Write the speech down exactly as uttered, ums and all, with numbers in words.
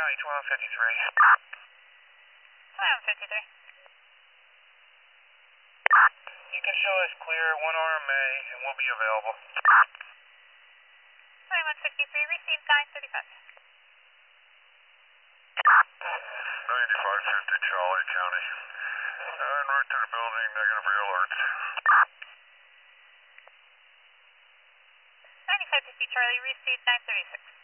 County, twenty-one fifty-three. twenty-one fifty-three. You can show us clear, one R M A, and we'll be available. twenty-one fifty-three, received nine thirty-five. ninety-five fifty, Charlie County. En route to the building, negative alerts. ninety-five fifty, Charlie, received nine thirty-six.